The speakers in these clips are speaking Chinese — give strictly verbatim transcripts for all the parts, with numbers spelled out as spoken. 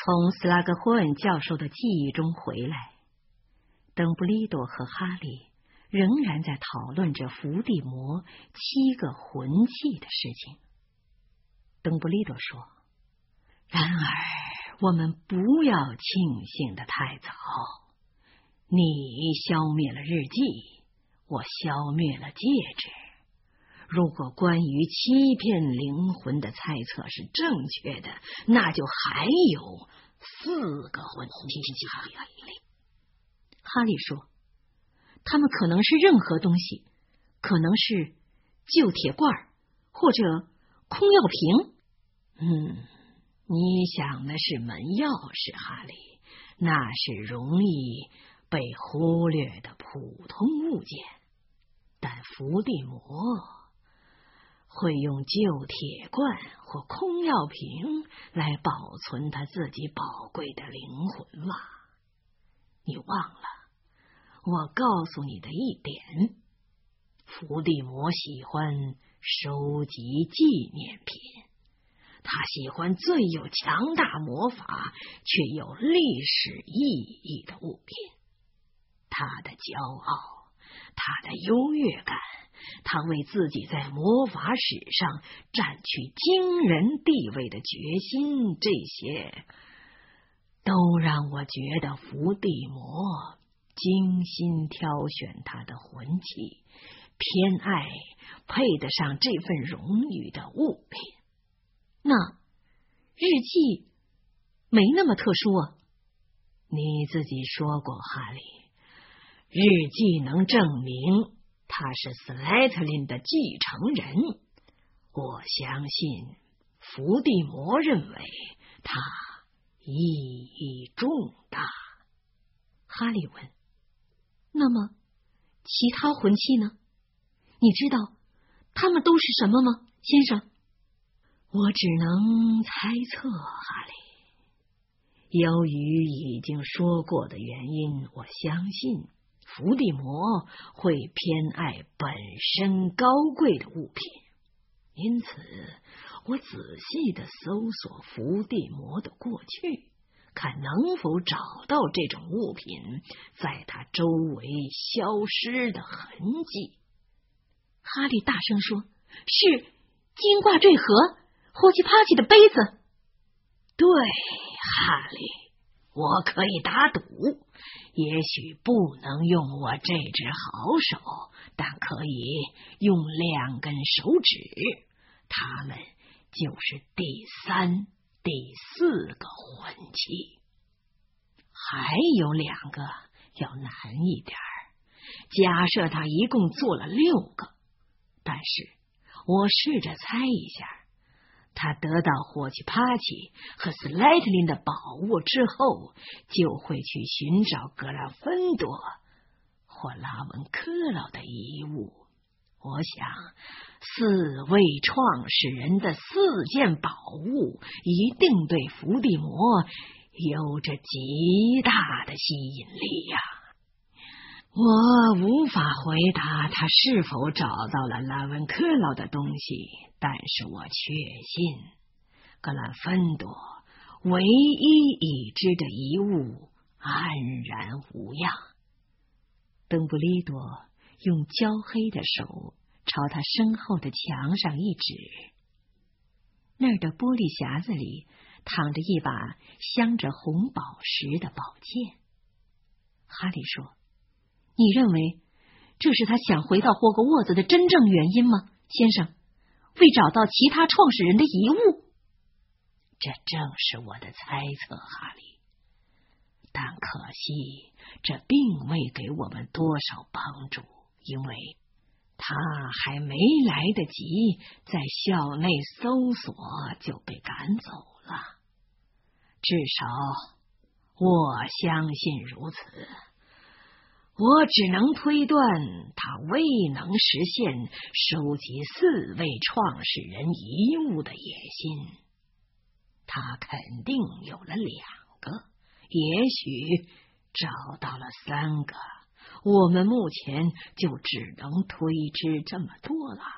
从斯拉格霍恩教授的记忆中回来，邓布利多和哈利仍然在讨论着伏地魔七个魂器的事情。邓布利多说：“然而，我们不要庆幸的太早。你消灭了日记，我消灭了戒指。如果关于欺骗灵魂的猜测是正确的，那就还有四个魂器。”哈利说：“它们可能是任何东西，可能是旧铁罐或者空药瓶。”嗯，你想的是门钥匙，哈利，那是容易被忽略的普通物件。但伏地魔会用旧铁罐或空药瓶来保存他自己宝贵的灵魂吗？你忘了我告诉你的一点，伏地魔喜欢收集纪念品，他喜欢最有强大魔法却有历史意义的物品。他的骄傲，他的优越感，他为自己在魔法史上占据惊人地位的决心，这些都让我觉得伏地魔精心挑选他的魂器，偏爱配得上这份荣誉的物品。那日记没那么特殊啊。你自己说过，哈利，日记能证明他是斯莱特林的继承人。我相信伏地魔认为他意义重大。哈利问：“那么其他魂器呢？你知道他们都是什么吗，先生？”我只能猜测，哈利。由于已经说过的原因，我相信伏地魔会偏爱本身高贵的物品。因此，我仔细地搜索伏地魔的过去，看能否找到这种物品在他周围消失的痕迹。哈利大声说：“是金挂坠盒，霍奇帕奇的杯子。”对，哈利，我可以打赌，也许不能用我这只好手，但可以用两根手指，它们就是第三、第四个魂器。还有两个要难一点儿，假设他一共做了六个，但是我试着猜一下，他得到霍奇帕奇和斯莱特林的宝物之后，就会去寻找格兰芬多或拉文科劳的遗物。我想，四位创始人的四件宝物一定对伏地魔有着极大的吸引力呀、啊。我无法回答他是否找到了拉文科劳的东西，但是我确信格兰芬多唯一已知的遗物安然无恙。邓布利多用焦黑的手朝他身后的墙上一指，那儿的玻璃匣子里躺着一把镶着红宝石的宝剑。哈利说：“你认为这是他想回到霍格沃兹的真正原因吗，先生？为找到其他创始人的遗物？”这正是我的猜测，哈利。但可惜，这并未给我们多少帮助，因为他还没来得及在校内搜索就被赶走了。至少我相信如此。我只能推断他未能实现收集四位创始人遗物的野心。他肯定有了两个，也许找到了三个，我们目前就只能推知这么多了。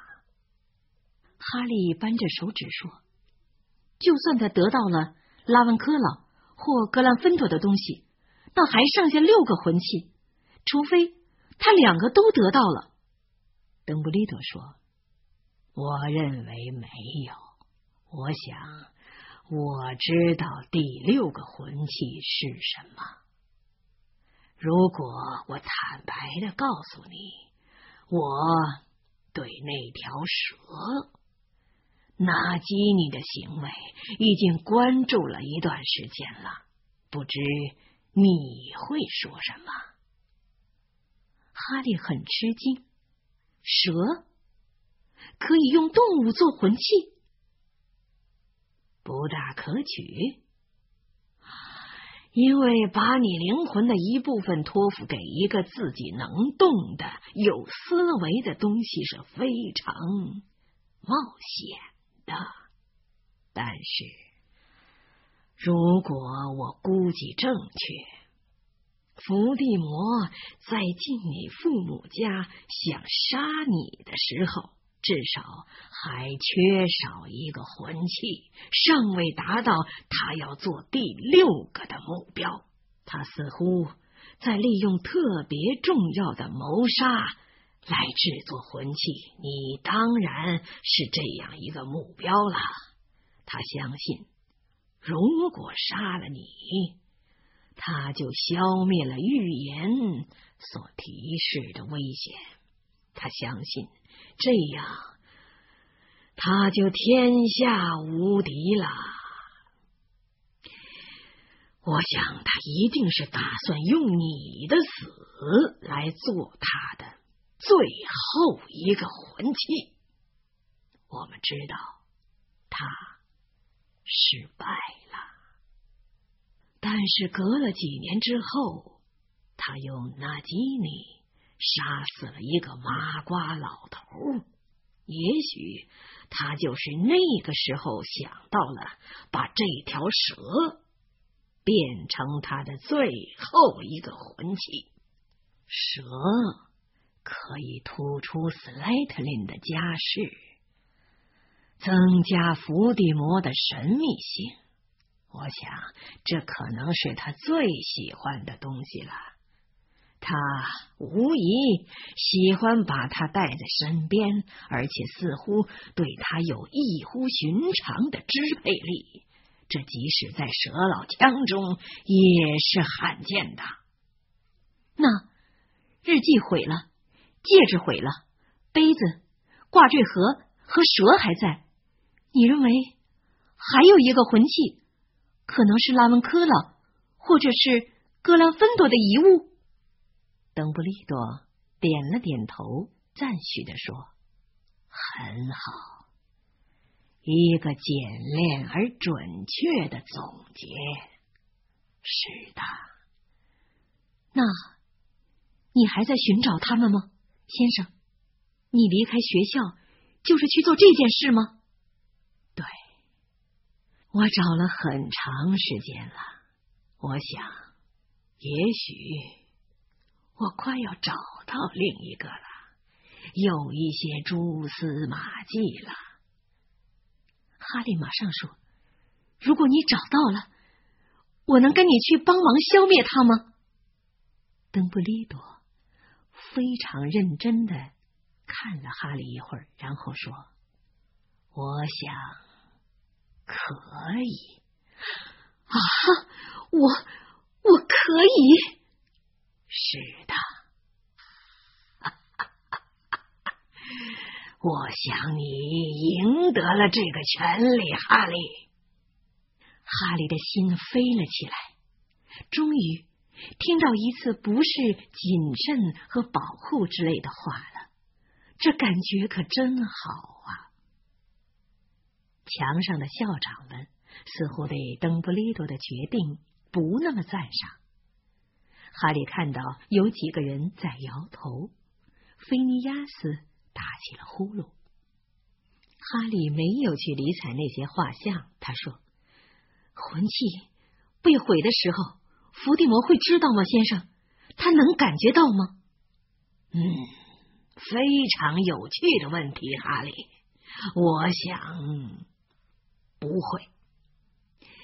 哈利扳着手指说：“就算他得到了拉文科劳或格兰芬多的东西，那还剩下六个魂器，除非他两个都得到了。邓布利多说：我认为没有，我想我知道第六个魂器是什么。如果我坦白的告诉你，我对那条蛇纳基尼的行为已经关注了一段时间了，不知你会说什么？哈利很吃惊，蛇可以用动物做魂器？不大可取，因为把你灵魂的一部分托付给一个自己能动的、有思维的东西是非常冒险的。但是，如果我估计正确，伏地魔在进你父母家想杀你的时候，至少还缺少一个魂器，尚未达到他要做第六个的目标。他似乎在利用特别重要的谋杀来制作魂器，你当然是这样一个目标了。他相信，如果杀了你，他就消灭了预言所提示的危险。他相信这样他就天下无敌了。我想他一定是打算用你的死来做他的最后一个魂器。我们知道他失败了，但是隔了几年之后，他用纳基尼杀死了一个麻瓜老头。也许他就是那个时候想到了把这条蛇变成他的最后一个魂器。蛇可以突出斯莱特林的家世，增加伏地魔的神秘性。我想这可能是他最喜欢的东西了。他无疑喜欢把他带在身边，而且似乎对他有异乎寻常的支配力，这即使在蛇老腔中也是罕见的。那日记毁了，戒指毁了，杯子、挂坠盒和蛇还在，你认为还有一个魂器，可能是拉文科勒或者是格兰芬多的遗物？邓布利多点了点头，赞许地说：很好，一个简练而准确的总结。是的。那你还在寻找他们吗，先生？你离开学校就是去做这件事吗？对，我找了很长时间了。我想也许我快要找到另一个了，有一些蛛丝马迹了。哈利马上说：如果你找到了，我能跟你去帮忙消灭他吗？邓布利多非常认真的看了哈利一会儿，然后说：我想可以。啊，我我可以。是的，我想你赢得了这个权利，哈利。哈利的心飞了起来，终于听到一次不是谨慎和保护之类的话了，这感觉可真好啊。墙上的校长们似乎对邓布利多的决定不那么赞赏。哈利看到有几个人在摇头，菲尼亚斯打起了呼噜。哈利没有去理睬那些画像，他说：魂器被毁的时候，伏地魔会知道吗，先生？他能感觉到吗？嗯，非常有趣的问题，哈利。我想不会。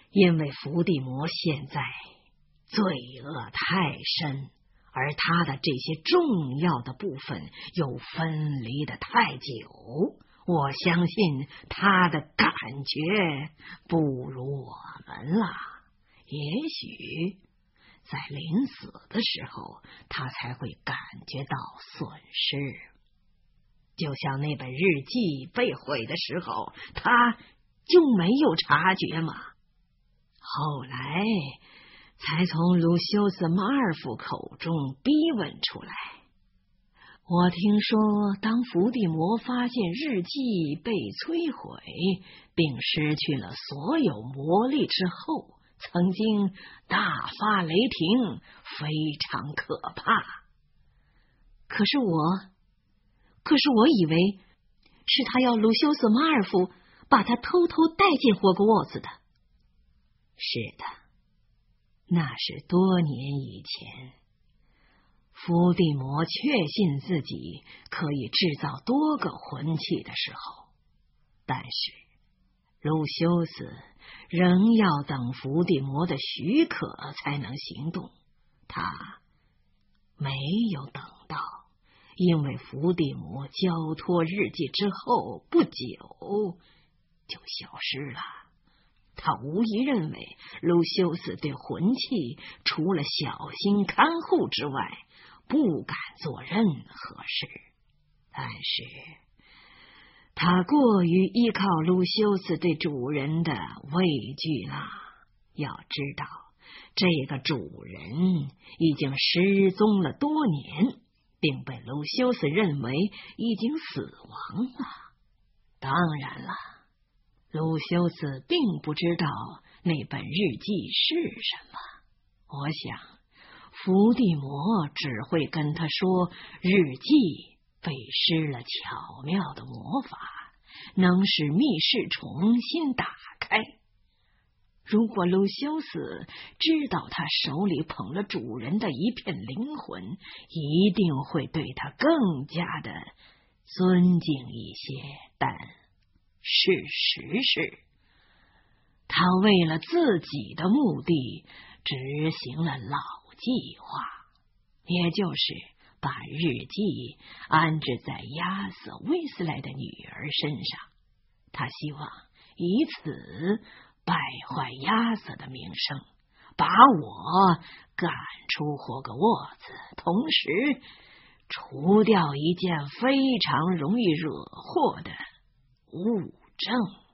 因为伏地魔现在罪恶太深，而他的这些重要的部分又分离得太久，我相信他的感觉不如我们了。也许在临死的时候，他才会感觉到损失。就像那本日记被毁的时候，他就没有察觉吗？后来才从鲁修斯·马尔夫口中逼问出来。我听说，当伏地魔发现日记被摧毁，并失去了所有魔力之后，曾经大发雷霆，非常可怕。可是我，可是我以为是他要鲁修斯·马尔夫把他偷偷带进霍格沃兹的。是的，那是多年以前。伏地魔确信自己可以制造多个魂器的时候，但是鲁修斯仍要等伏地魔的许可才能行动。他没有等到，因为伏地魔交托日记之后不久就消失了。他无疑认为鲁修斯对魂器除了小心看护之外，不敢做任何事。但是他过于依靠鲁修斯对主人的畏惧了。要知道，这个主人已经失踪了多年，并被鲁修斯认为已经死亡了。当然了，鲁修斯并不知道那本日记是什么。我想伏地魔只会跟他说，日记被施了巧妙的魔法，能使密室重新打开。如果鲁修斯知道他手里捧了主人的一片灵魂，一定会对他更加的尊敬一些。但事实是，他为了自己的目的执行了老计划，也就是把日记安置在亚瑟·威斯莱的女儿身上。他希望以此败坏亚瑟的名声，把我赶出霍格沃兹，同时除掉一件非常容易惹祸的物证。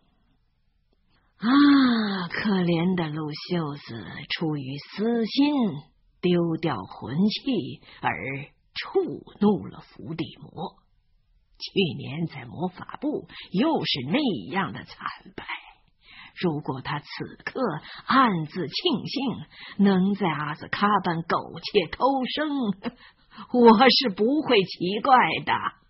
啊，可怜的鲁修斯出于私心丢掉魂器而触怒了伏地魔。去年在魔法部又是那样的惨败。如果他此刻暗自庆幸能在阿兹卡班苟且偷生，我是不会奇怪的。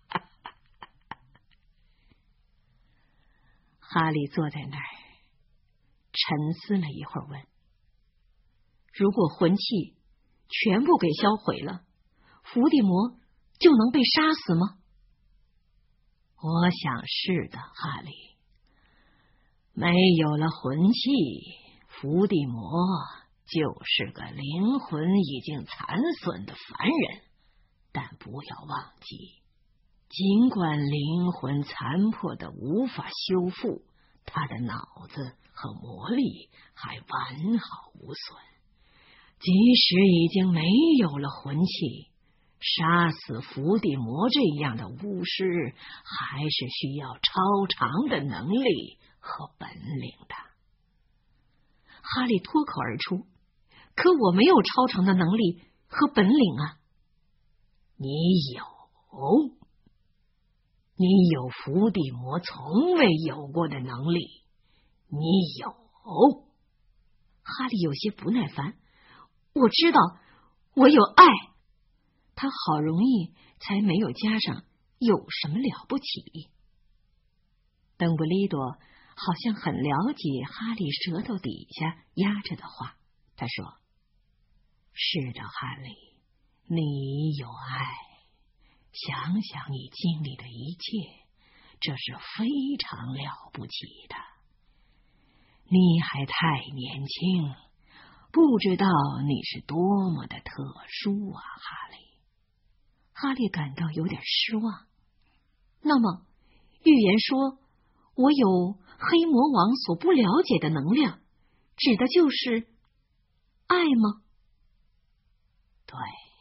哈利坐在那儿沉思了一会儿，问：如果魂器全部给销毁了，伏地魔就能被杀死吗？我想是的，哈利。没有了魂器，伏地魔就是个灵魂已经残损的凡人。但不要忘记，尽管灵魂残破的无法修复，他的脑子和魔力还完好无损。即使已经没有了魂器，杀死伏地魔这样的巫师还是需要超常的能力和本领的。哈利脱口而出：可我没有超常的能力和本领啊。你有，你有伏地魔从未有过的能力，你有。哈利有些不耐烦：我知道，我有爱。他好容易才没有加上有什么了不起。邓布利多好像很了解哈利舌头底下压着的话，他说：是的，哈利，你有爱，想想你经历的一切，这是非常了不起的。 你还太年轻，不知道你是多么的特殊啊，哈利。哈利感到有点失望。那么，预言说我有黑魔王所不了解的能量，指的就是爱吗？ 对，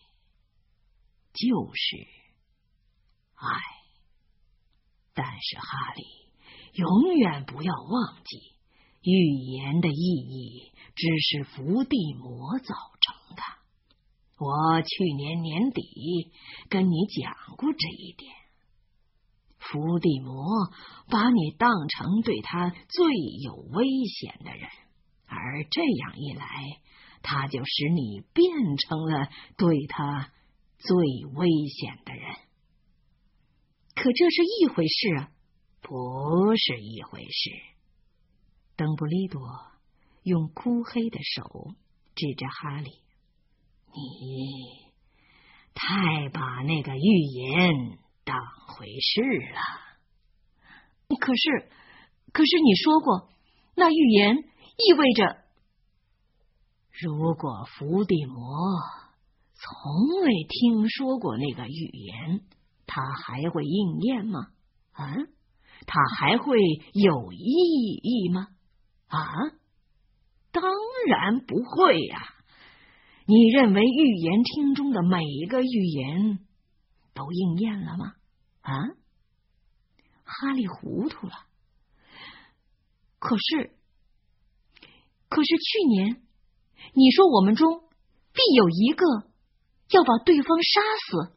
就是爱。但是哈利，永远不要忘记，预言的意义只是伏地魔造成的。我去年年底跟你讲过这一点。伏地魔把你当成对他最有危险的人，而这样一来，他就使你变成了对他最危险的人。 可这是一回事啊。 不是一回事。 邓布利多用枯黑的手指着哈利， 你太把那个预言当回事了。 可是，可是你说过，那预言意味着， 如果伏地魔从未听说过那个预言，他还会应验吗？啊？他还会有意义吗？啊？当然不会呀、啊！你认为预言厅中的每一个预言都应验了吗？啊？ 哈利糊涂了。可是，可是去年你说我们中必有一个要把对方杀死。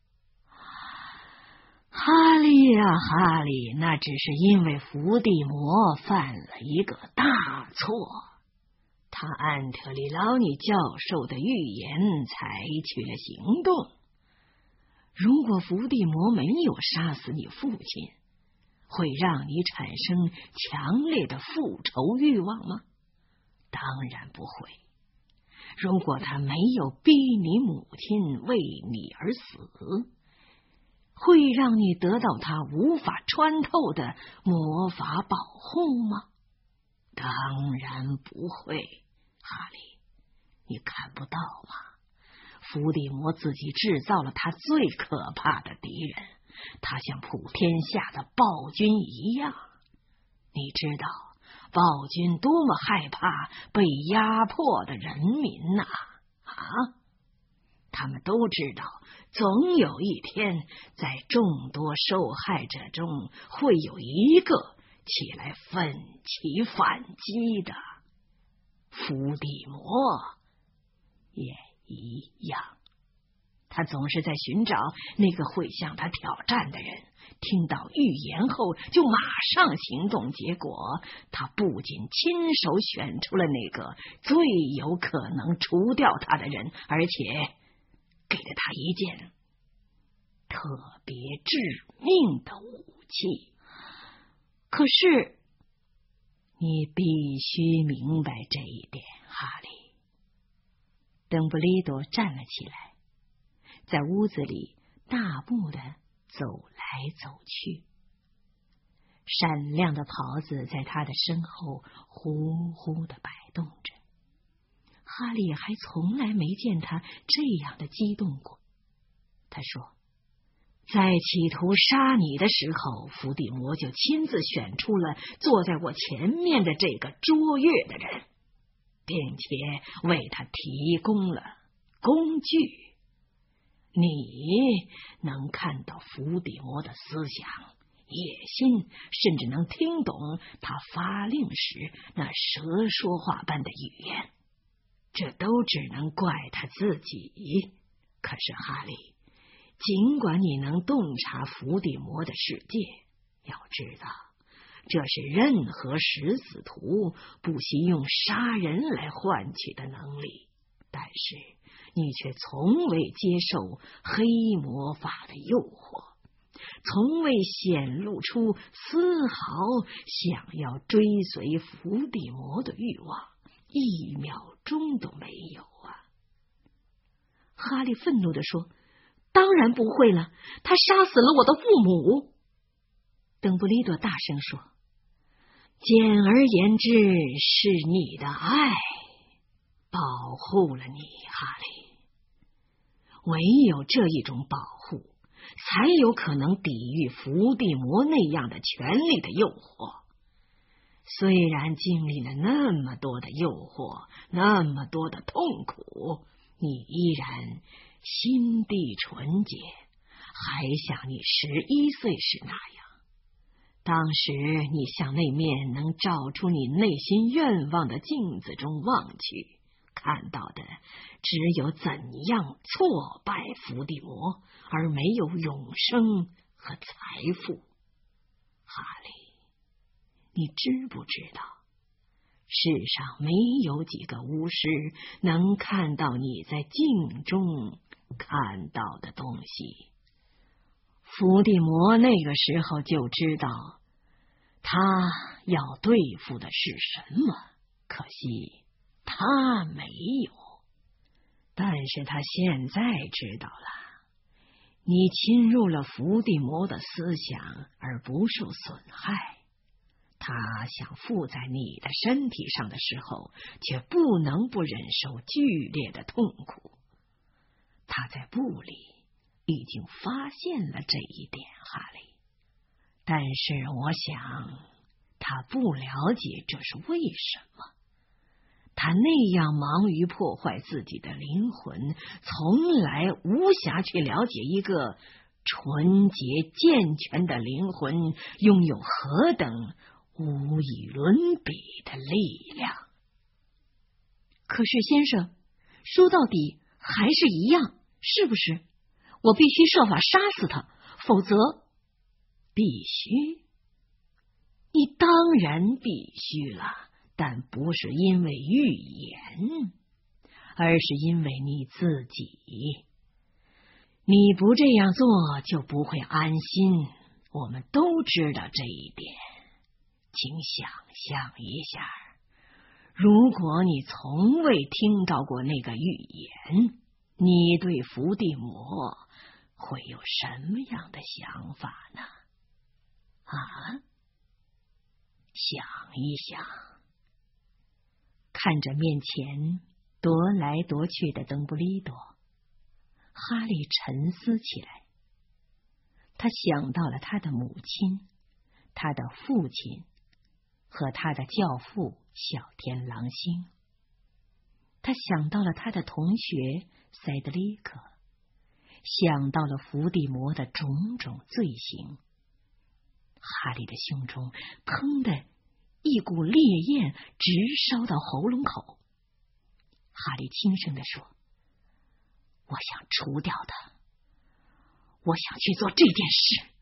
哈利呀、啊，哈利，那只是因为伏地魔犯了一个大错，他按特里劳尼教授的预言采取了行动。如果伏地魔没有杀死你父亲，会让你产生强烈的复仇欲望吗？当然不会。如果他没有逼你母亲为你而死，会让你得到他无法穿透的魔法保护吗？当然不会，哈利，你看不到吗？伏地魔自己制造了他最可怕的敌人，他像普天下的暴君一样。你知道暴君多么害怕被压迫的人民呐、啊？啊？他们都知道，总有一天，在众多受害者中，会有一个起来奋起反击的。伏地魔也一样，他总是在寻找那个会向他挑战的人。听到预言后，就马上行动。结果，他不仅亲手选出了那个最有可能除掉他的人，而且给了他一件特别致命的武器。 可是， 你必须明白这一点，哈利。 邓布利多站了起来，在屋子里大步的走来走去，闪亮的袍子在他的身后呼呼的摆动着。哈利还从来没见他这样的激动过。他说， 在企图杀你的时候，伏地魔就亲自选出了坐在我前面的这个卓越的人，并且为他提供了工具。你能看到伏地魔的思想、野心，甚至能听懂他发令时那蛇说话般的语言，这都只能怪他自己。可是哈利，尽管你能洞察伏地魔的世界，要知道，这是任何食死徒不惜用杀人来换取的能力，但是你却从未接受黑魔法的诱惑，从未显露出丝毫想要追随伏地魔的欲望，一秒钟都没有啊！ 哈利愤怒地说，当然不会了，他杀死了我的父母。邓布利多大声说， 简而言之，是你的爱保护了你，哈利。唯有这一种保护，才有可能抵御伏地魔那样的权力的诱惑。虽然经历了那么多的诱惑，那么多的痛苦，你依然心地纯洁，还像你十一岁时那样。当时你向那面能照出你内心愿望的镜子中望去，看到的只有怎样挫败伏地魔，而没有永生和财富。哈利，你知不知道，世上没有几个巫师能看到你在镜中看到的东西？伏地魔那个时候就知道他要对付的是什么，可惜他没有。但是他现在知道了，你侵入了伏地魔的思想而不受损害。他想附在你的身体上的时候，却不能不忍受剧烈的痛苦。他在部里已经发现了这一点，哈利。但是我想，他不了解这是为什么。他那样忙于破坏自己的灵魂，从来无暇去了解一个纯洁健全的灵魂拥有何等无以伦比的力量。 可是先生，说到底还是一样，是不是？我必须设法杀死他，否则…… 必须？你当然必须了，但不是因为预言，而是因为你自己。你不这样做就不会安心，我们都知道这一点。请想象一下，如果你从未听到过那个预言，你对伏地魔会有什么样的想法呢？啊，想一想。 看着面前踱来踱去的邓布利多，哈利沉思起来。他想到了他的母亲，他的父亲和他的教父小天狼星。他想到了他的同学塞德利克，想到了伏地魔的种种罪行。哈利的胸中腾的一股烈焰直烧到喉咙口。哈利轻声地说：“我想除掉他，我想去做这件事。”